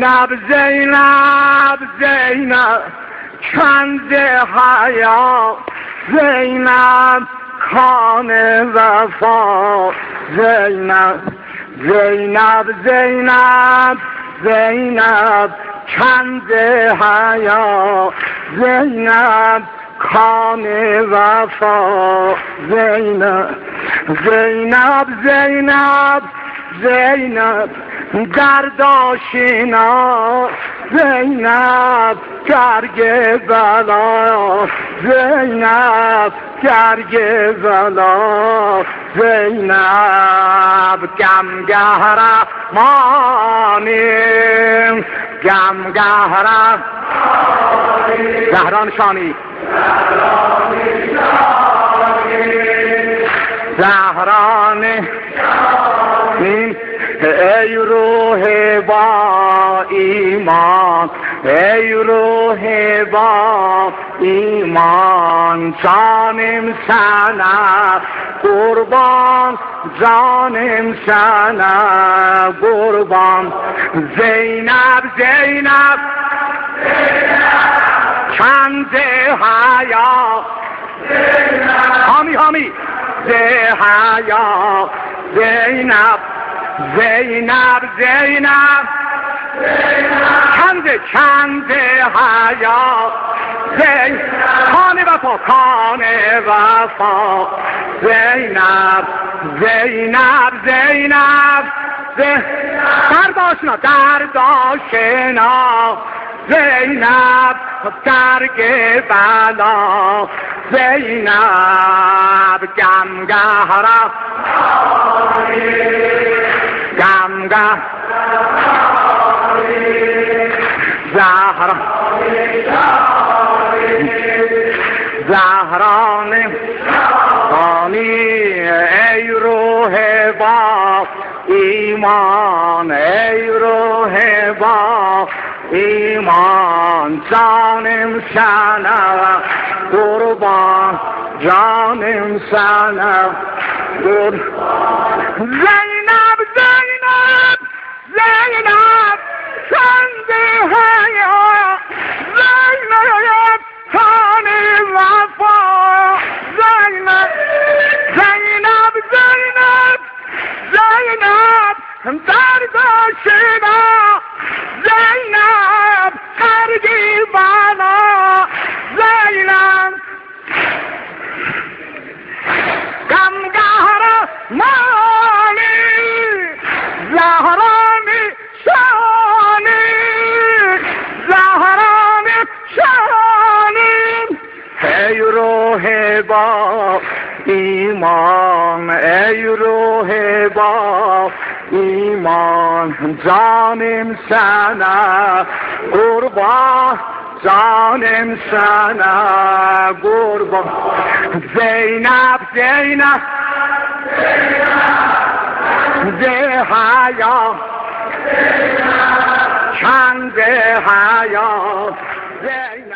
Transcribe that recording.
زینب زینب زینب کند حیا، زینب کان وفا، زینب زینب زینب زینب کند حیا، زینب کان وفا، زینب زینب زینب زینب درد آشنا، زینب گرگ بلا، زینب گرگ بلا، زینب گم گهرمانی، گم زهران شانی، زهران ای روح با ایمان، ای روح با ایمان، جانم سنه قربان، جانم سنه قربان، زینب زینب کند حیا، حامی حامی حیا، زینب زینب زینب کند حیا، کان وفا کان وفا، زینب زینب زینب درد آشنا درد آشنا، زینب گرگ بلا، زینب گم زهران خانی، ای روح با ایمان، ای روح با ایمان، جانم سنه قربان، جانم سنه قربان، زینب زینب زینب کند حیا، زینب کان وفا، زینب زینب زینب زینب درد آشنا، زینب گرگ بلا، زینب غم گهرمانی، زهران شانی، زهران شانی، ای روح با ایمان، ای روح با ایمان، جانم سنه قربان، جانم سنه قربان، زینب زینب ده حیا، کند حیا،